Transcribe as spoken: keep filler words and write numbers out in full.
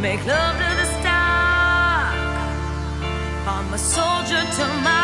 make love to the stock. I'm a soldier to my